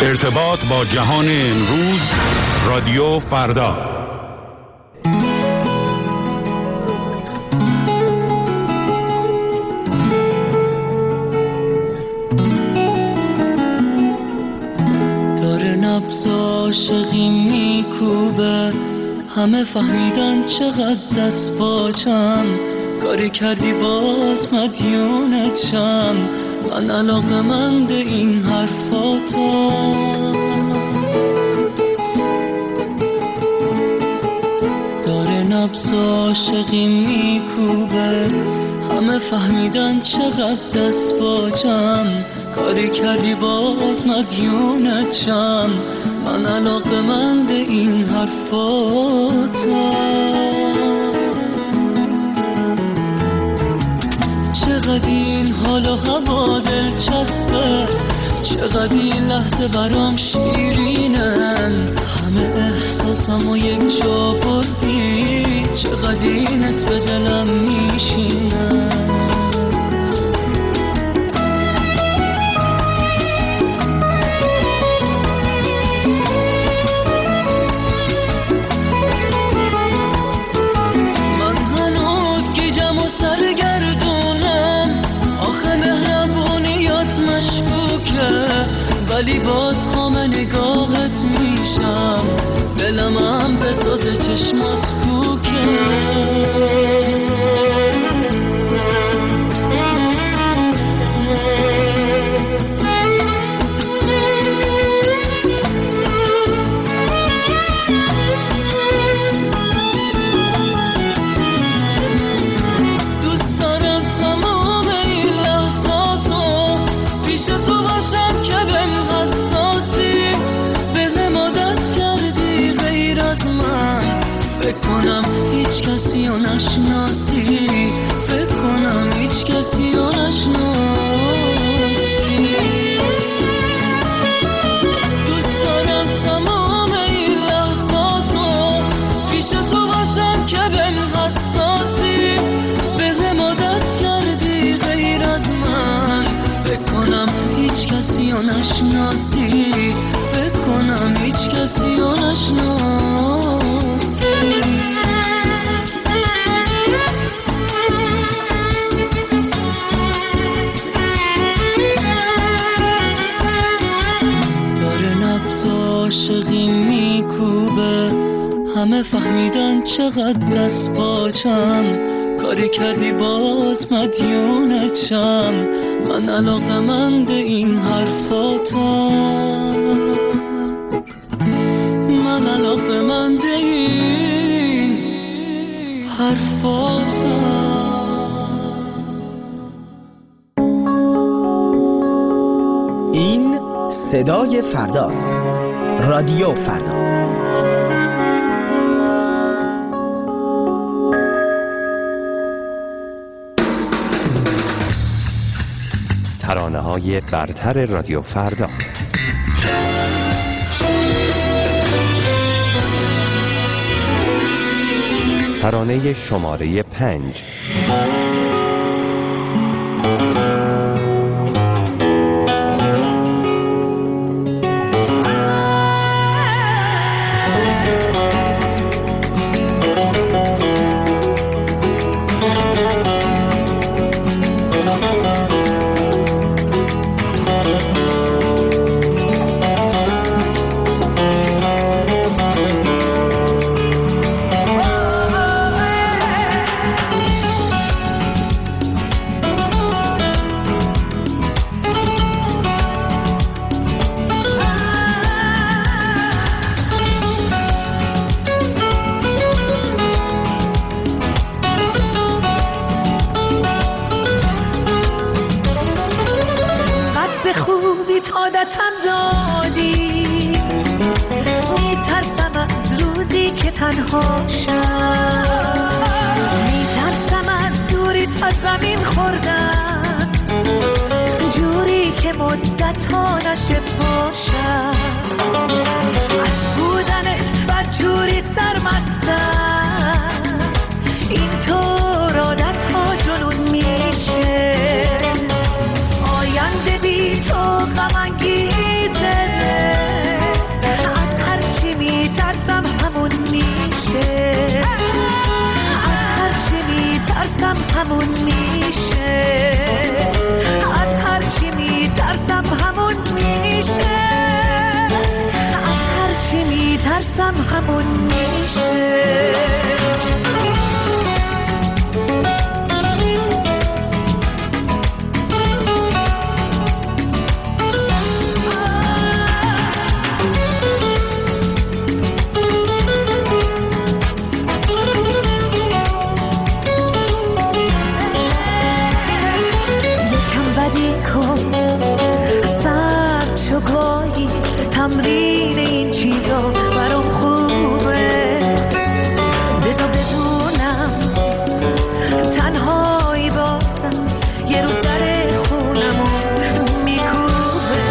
ارتباط با جهان امروز، رادیو فردا. داره نبض عاشقی میکوبه، همه فهمیدن چقدر دست باچم، کاری کردی باز مدیونتم، من علاقه‌مند این حرفاتم. داره نبض عاشقی میکوبه، همه فهمیدن چقدر دست باچم، کاری کردی باز مدیونتم، من علاقه‌مند این حرفاتم. چقدر این حال و هوا دلچسبه، چقدر این لحظه برام شیرینن، همه احساسم و یک جا بردی، چقدر این اسم به دلم میشینن. ولی باز خام نگاهت میشم، دلم هم بساز چشمات کوکه. هیچ کسی رو نشناسی، فکر کنم هیچ کسی رو نشناسی. دوست دارم تمام این لحظاتو پیش تو باشم که بهم حساسی، به ما دست کردی غیر از من، فکر کنم هیچ کسی رو نشناسی، فکر کنم هیچ کسی رو نشناسی. عاشقی میکوبه، همه فهمیدن چقدر دست باچم، کاری کردی باز مدیونتم، من علاقه‌مند این حرفاتم، من علاقه‌مند این حرفاتم. این صدای فرداست، رادیو فردا. ترانه‌های برتر رادیو فردا. ترانه شماره 5. آینده بی تو غم انگیزه. میترسم همون میشه. تمرین این چیزا برام خوبه، بذار بدونم تنهایی بازم یه روز در خونمو میکوبه.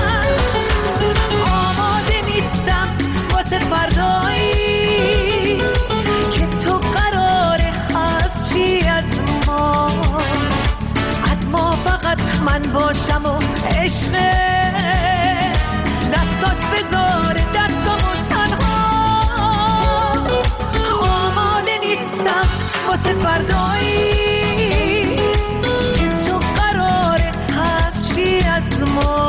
آماده نیستم واسه فردایی که تو قراره از چی از ما فقط من باشم و عشقه. دستات بذار دستامو تنها، آماده نیستم واسه فردایی که تو قراره هست چی از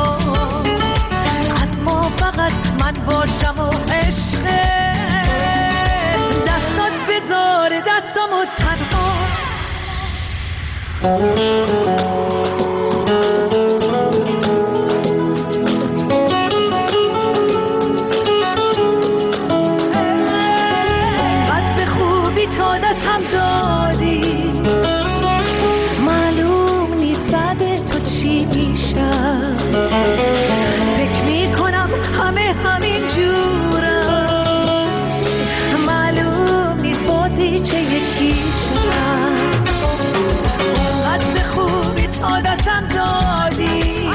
ما فقط من باشم و عشقه. دستات بذار دستامو تنها. هم دادی معلوم نیست بعد تو چی میشم. فکر میکنم همه همین جورم، معلوم نیست بازی چه یکیشم. قد خوبی تا دستم دادی،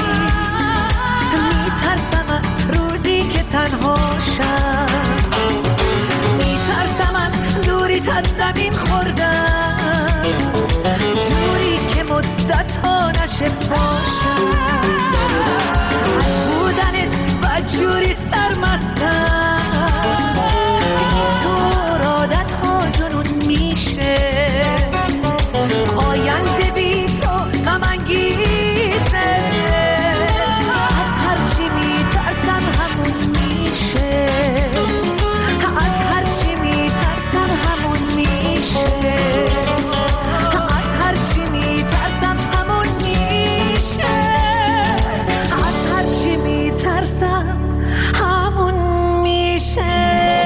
میترسم روزی که تنها شم، میترسم دوریت از زمین خوردم، جوری که مدت ها نشه پاشم. از بودنت و جوری سرمستم، اینطور عادت ها جنون میشه. آینده بی تو غم انگیزه، از هرچی میترسم همون میشه. از هرچی میترسم همون میشه. از هرچی میترسم همون میشه. از هرچی میترسم همون میشه.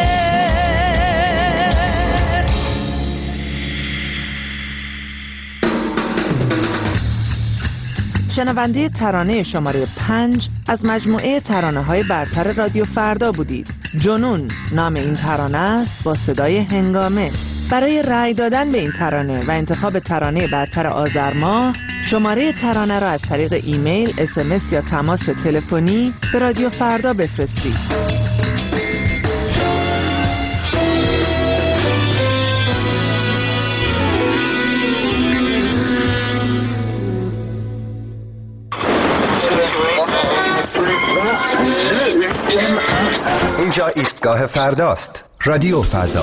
شنونده ترانه شماره 5 از مجموعه ترانه‌های برتر رادیو فردا بودید. جنون نام این ترانه است با صدای هنگامه. برای رأی دادن به این ترانه و انتخاب ترانه برتر آذر ماه، شماره ترانه را از طریق ایمیل، SMS یا تماس تلفنی به رادیو فردا بفرستید. اینجا ایستگاه فرداست. رادیو فردا.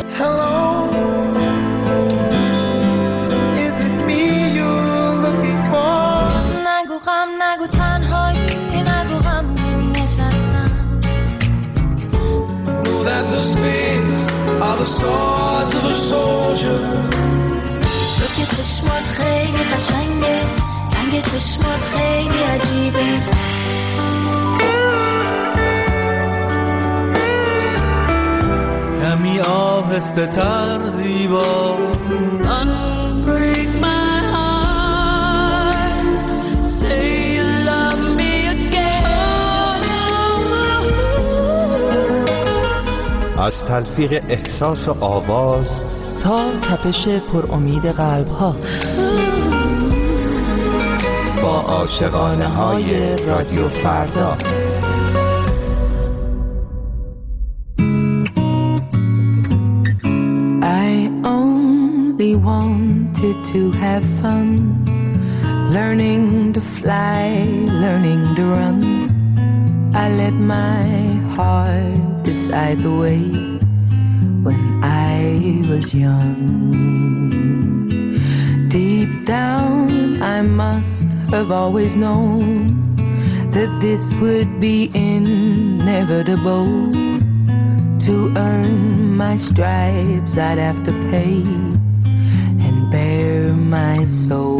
نگو غم، نگو تنهایی، نگو غم نشستم. تو که چشمات خیلی قشنگه، رنگ چشمات خیلی عجیبه. کمی آهسته تر زیبا. Unbreak my heart, say you love me again. از تلفیق احساس و آواز تا تپش پر امید قلب ها، با عاشقانه های رادیو فردا. Wanted to have fun, learning to fly, learning to run. I let my heart decide the way when I was young. Deep down I must have always known that this would be inevitable. To earn my stripes I'd have to pay and bare my soul.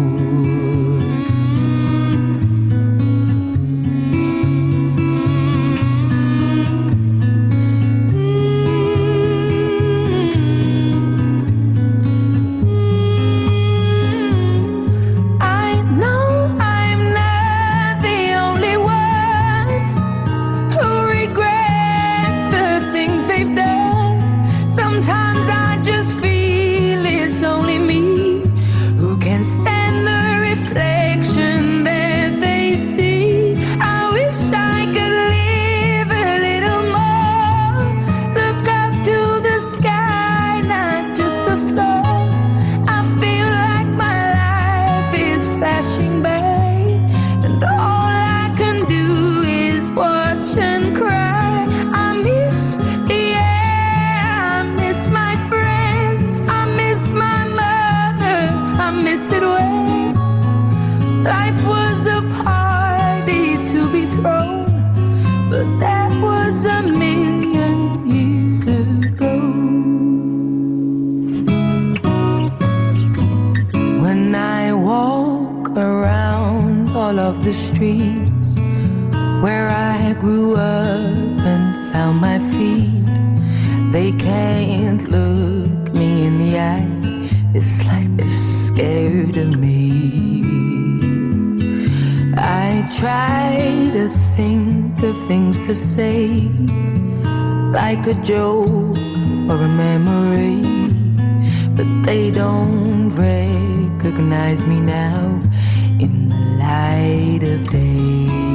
A joke or a memory, but they don't recognize me now in the light of day.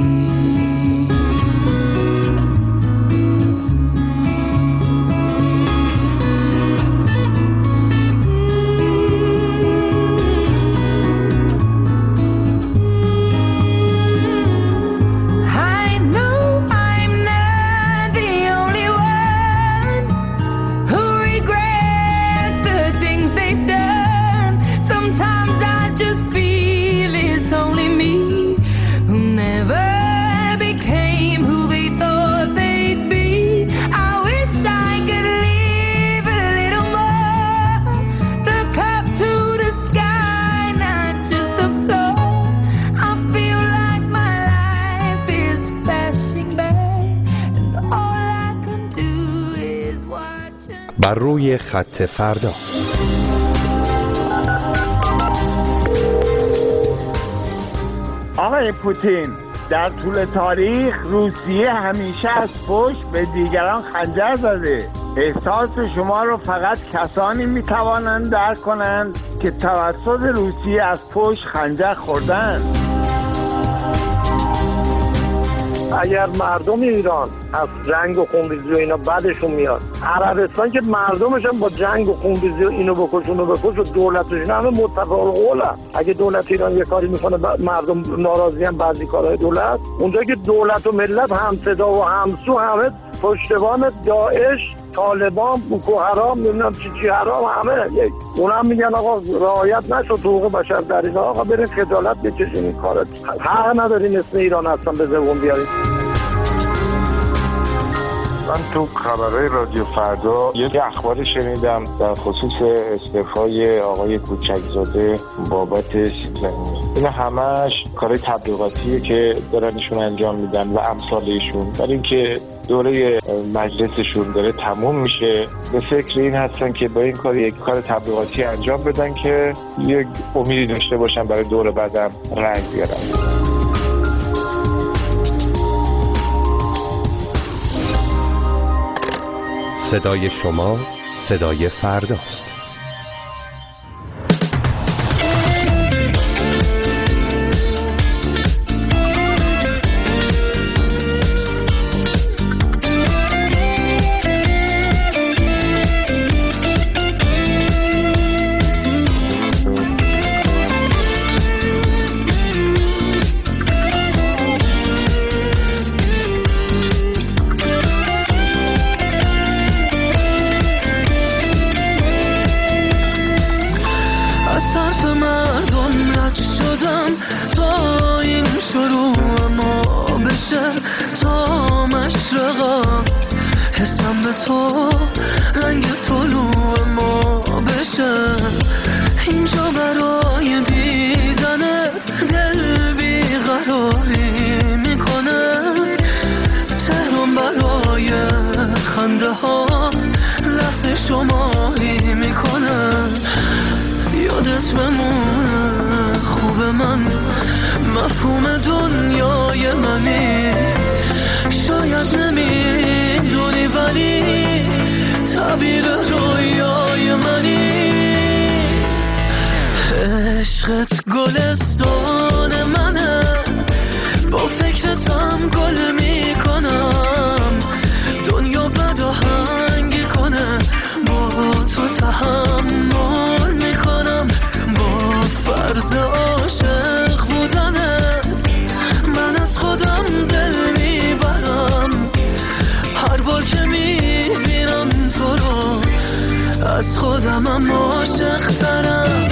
بر روی خط فردا. آقای پوتین، در طول تاریخ روسیه همیشه از پشت به دیگران خنجر زده. احساس شما رو فقط کسانی میتوانند درک کنند که توسط روسیه از پشت خنجر خوردند. اگر مردم ایران از جنگ و خونریزی و اینا بعدشون میاد، عربستان که مردمش هم با جنگ و خونریزی و اینو بکش اونو بکش و دولتش همه متفق القول هست. اگه دولت ایران یه کاری میکنه مردم ناراضی هم بعضی کارهای دولت، اونجا که دولت و ملت هم صدا و همسو، همه پشتبان داعش، طالبان، بوکو حرام، نمیدونم چی حرام، همه اونم میگن آقا رعایت نشد حقوق بشر در ایران، آقا برین خجالت بکشین این کارت. حق ندارین اسم ایران اصلا به زبون بیارین. من تو خبرهای رادیو فردا یک اخباری شنیدم در خصوص استعفای آقای کوچکزاده بابت سیب زمینی. این همش کارهای تبلیغاتیه که دارن ایشون انجام میدن و امثال ایشون، برای اینکه دوره مجلسشون داره تموم میشه به فکر این هستن که با این کار یک کار تبلیغاتی انجام بدن که یک امیدی داشته باشن برای دوره بعدم رنگ بیارن. صدای شما صدای فرداست. حسم به تو رنگ طلوع ما بشه. اینجا برای دیدنت دل بیقراری میکنه. تهران برای خنده هات لحظه شماری میکنه. یادت بمونه خوب من مفهوم دنیای منی. شاید نمیدونی ولی تعبیر رویای منی. عشقت گلستان منه، با فکرتم گل میکنم. دنیا بد و هنگ کنه، با تو تحمل میکنم. با فرض عاشق بودنت من از خودم دل میبرم. هر بار که میبینم تو رو از خودمم عاشق ترم.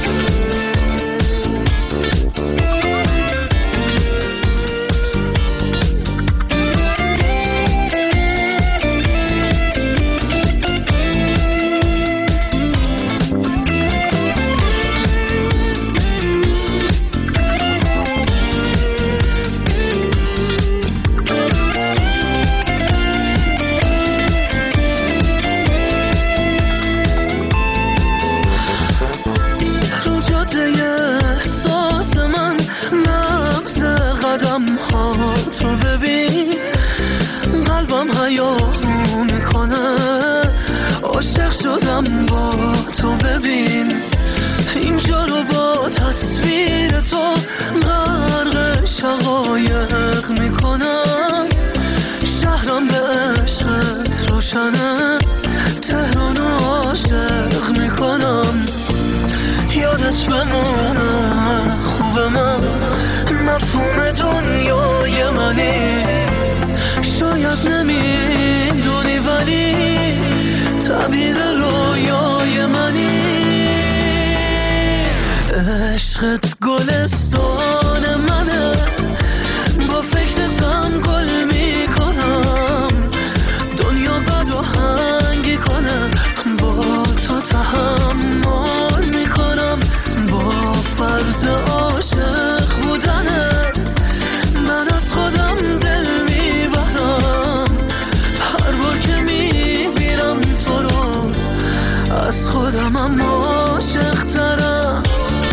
عشقت گلستان منه، با فکرتم گل میکنم. دنیا بد و هنگی کنه، با تو تحمل میکنم. با فرض عاشق بودنت من از خودم دل میبرم. هر بار که میبینم تو رو از خودمم عاشق ترم.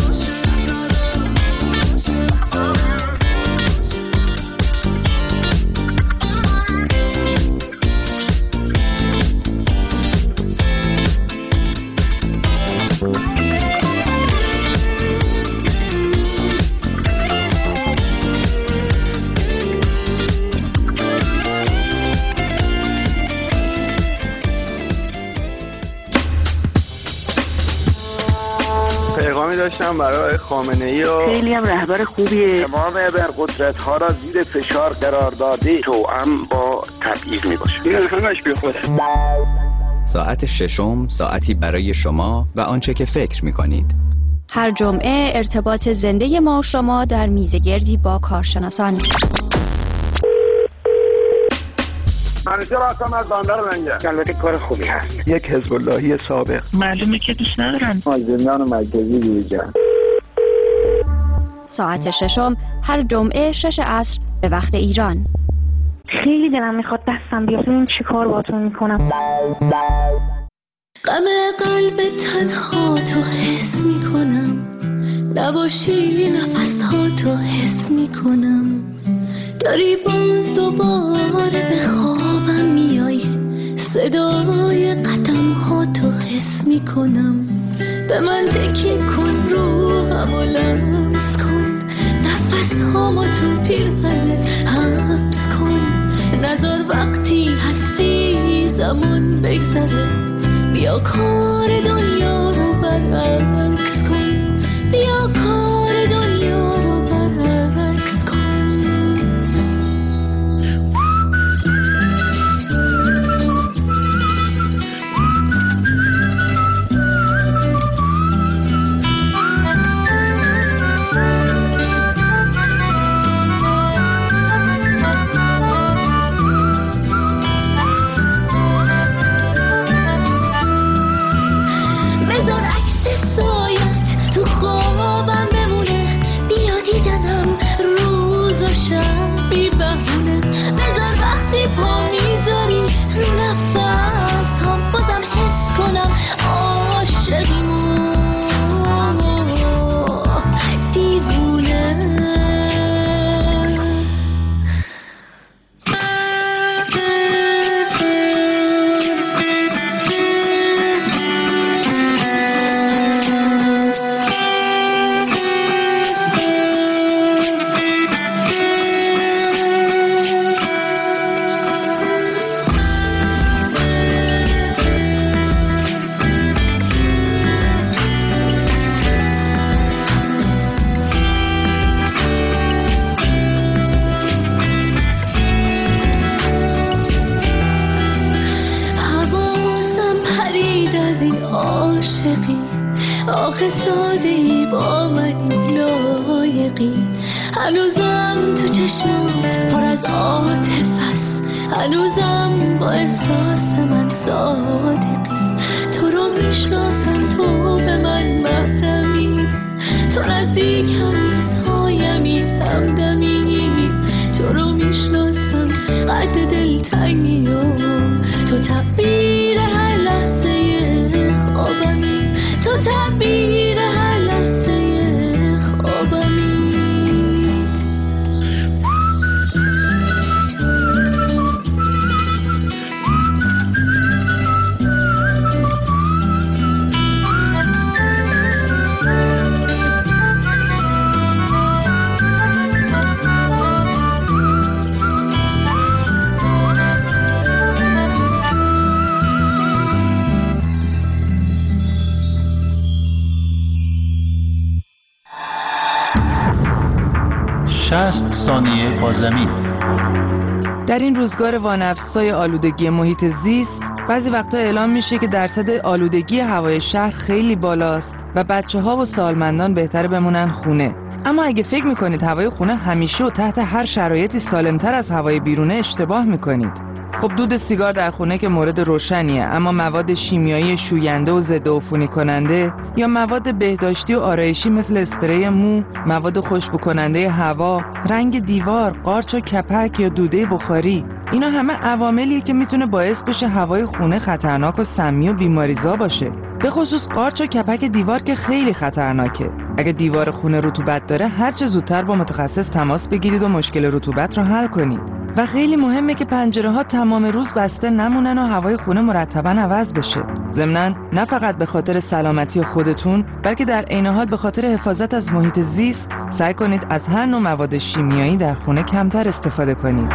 داشتم برای خامنه‌ای و خیلی هم رهبر خوبیه. تمام ابرقدرت‌ها را زیر فشار قرار داده، توأم با تبعیض میباشه. این همش بیخوده. ساعت ششم ساعتی برای شما و آنچه که فکر می‌کنید. هر جمعه ارتباط زنده ما و شما در میزگردی با کارشناسان. منیجر هستم از بندر منگه. البته کار خوبی هست. یک حزب اللهی سابق. معلومه که دوست ندارن. زندان مرکزی دیجا. ساعت ششم هر جمعه 6 عصر به وقت ایران. خیلی دلم میخواد دستم بیاد ببینم چی کار باهاتون میکنم. غم قلب تنها تو حس میکنم، نباشی نفسها تو حس میکنم. داری باز دوباره به خوابم میای، صدای قدم ها تو حس میکنم. به من تکیه کن، روحم و لمس کن، نفس هامو تو پیرهنت حبس کن. نظر وقتی هستی زمان بگذره، بیا کار دنیا رو برعکس کن. بیا کار دنیا رو برعکس کن. آخه ساده‌ای با منی لایقی، هنوزم تو چشمات پر از عاطفه است، هنوزم با احساس من صادقی. تو رو میشناسم، تو به من محرمی، تو نزدیکم سایمی همدمی. تو رو میشناسم قد دلتنگیام، تو تعبیر هر لحظه خوابمی، تو تعبیر هر لحظه خوابمی. ثانیه با زمین. در این روزگار وانفسای آلودگی محیط زیست، بعضی وقتا اعلام میشه که درصد آلودگی هوای شهر خیلی بالاست و بچه‌ها و سالمندان بهتره بمونن خونه. اما اگه فکر میکنید هوای خونه همیشه و تحت هر شرایطی سالمتر از هوای بیرونه، اشتباه میکنید. خب دود سیگار در خونه که مورد روشنیه، اما مواد شیمیایی شوینده و ضد عفونی کننده یا مواد بهداشتی و آرایشی مثل اسپری مو، مواد خوشبو کننده هوا، رنگ دیوار، قارچ و کپک یا دوده بخاری، اینا همه عواملیه که میتونه باعث بشه هوای خونه خطرناک و سمی و بیماریزا باشه. به خصوص قارچ و کپک دیوار که خیلی خطرناکه. اگه دیوار خونه رطوبت داره، هر چه زودتر با متخصص تماس بگیرید و مشکل رطوبت رو حل کنید. و خیلی مهمه که پنجره ها تمام روز بسته نمونن و هوای خونه مرتباً عوض بشه. ضمناً نه فقط به خاطر سلامتی خودتون، بلکه در عین حال به خاطر حفاظت از محیط زیست، سعی کنید از هر نوع مواد شیمیایی در خونه کمتر استفاده کنید.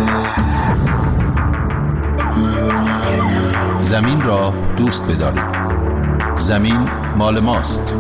زمین را دوست بدارید. زمین مال ماست.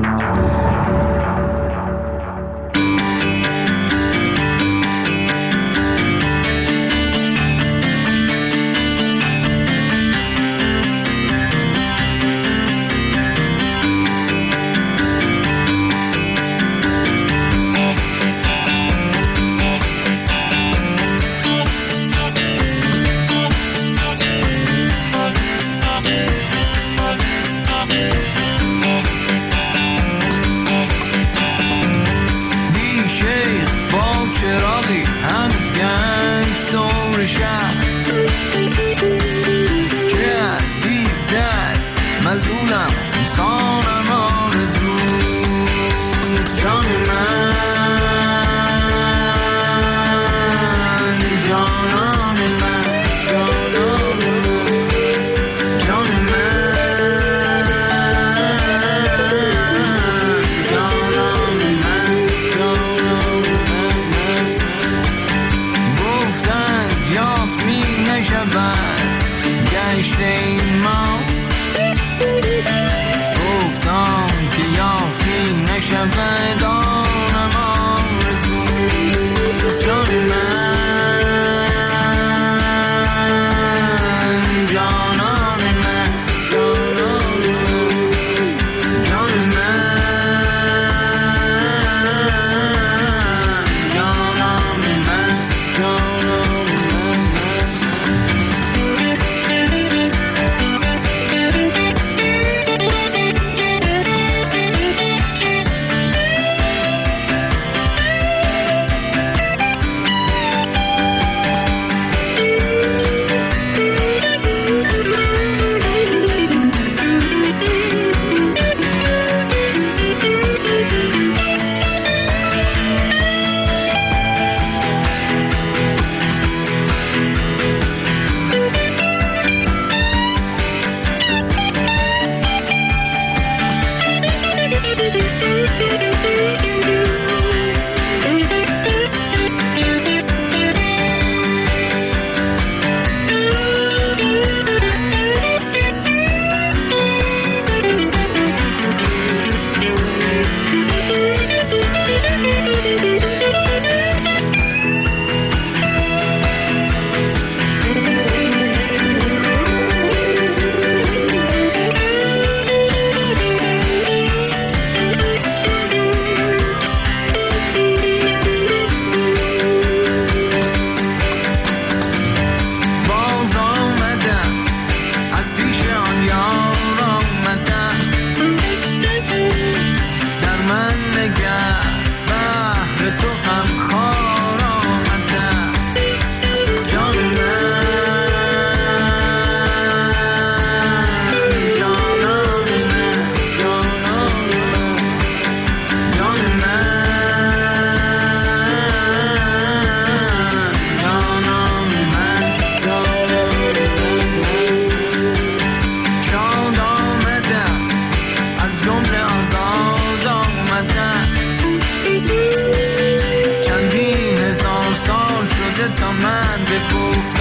بگو